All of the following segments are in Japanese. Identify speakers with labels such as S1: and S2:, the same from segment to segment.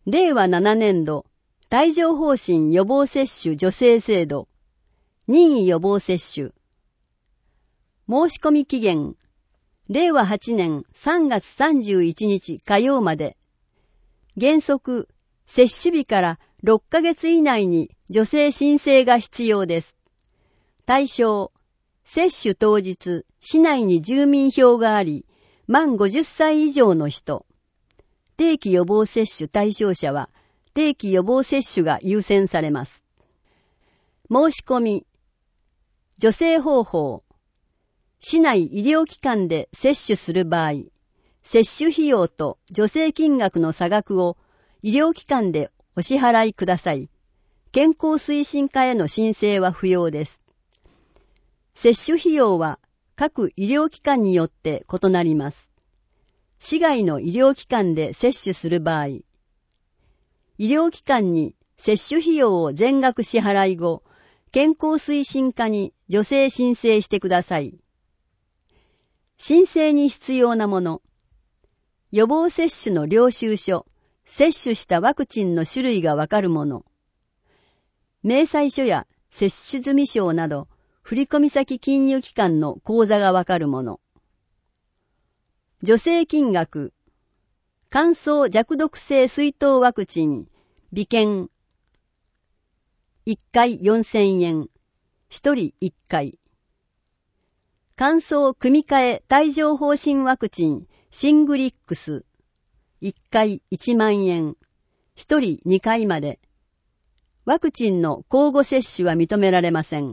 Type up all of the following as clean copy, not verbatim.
S1: 令和7年度帯状疱疹予防接種助成制度任意予防接種申し込み期限令和8年3月31日火曜まで原則接種日から6ヶ月以内に助成申請が必要です。対象接種当日市内に住民票があり満50歳以上の人定期予防接種対象者は定期予防接種が優先されます。申し込み助成方法市内医療機関で接種する場合接種費用と助成金額の差額を医療機関でお支払いください。健康推進課への申請は不要です。接種費用は各医療機関によって異なります。市外の医療機関で接種する場合、医療機関に接種費用を全額支払い後、健康推進課に助成申請してください。申請に必要なもの、予防接種の領収書、接種したワクチンの種類がわかるもの、明細書や接種済証など、振込先金融機関の口座がわかるもの、助成金額、乾燥弱毒性水痘ワクチン、備券、1回4000円、1人1回。乾燥組み換え帯状疱疹ワクチン、シングリックス、1回1万円、1人2回まで。ワクチンの交互接種は認められません。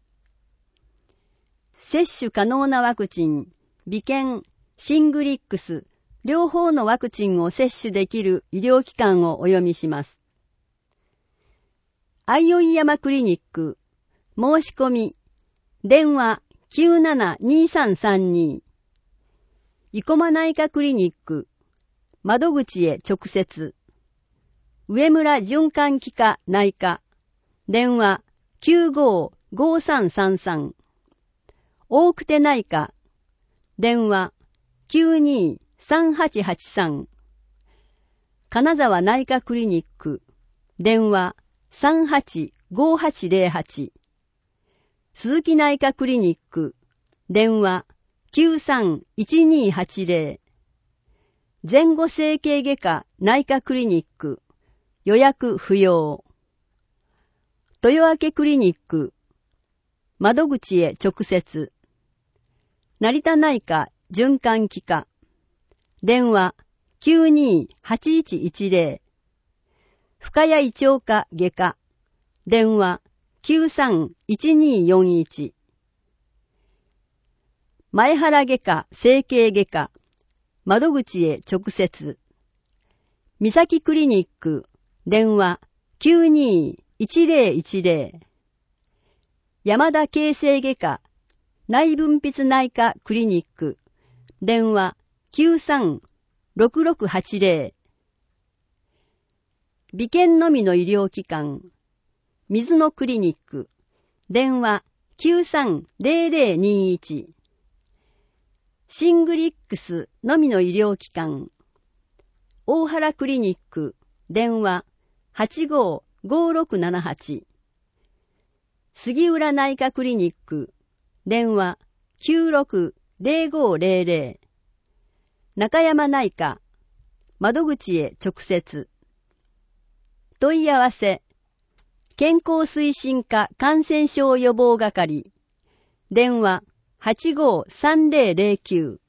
S1: 接種可能なワクチン、備券、シングリックス、両方のワクチンを接種できる医療機関をお読みします。相生山クリニック、申し込み、電話972332、生駒内科クリニック、窓口へ直接、上村循環器科内科、電話955333、大久手内科、電話923883、金沢内科クリニック、電話385808、鈴木内科クリニック、電話931280、前後整形外科内科クリニック、予約不要。豊明クリニック、窓口へ直接。成田内科循環器科、電話928110、深谷胃腸科外科、電話931241、前原外科整形外科、窓口へ直接。三崎クリニック、電話921010、山田形成外科内分泌内科クリニック、電話936680、備券のみの医療機関、水野クリニック、電話930021、シングリックスのみの医療機関、大原クリニック、電話855678、杉浦内科クリニック、電話960500、中山内科、窓口へ直接。問い合わせ、健康推進課感染症予防係、電話853009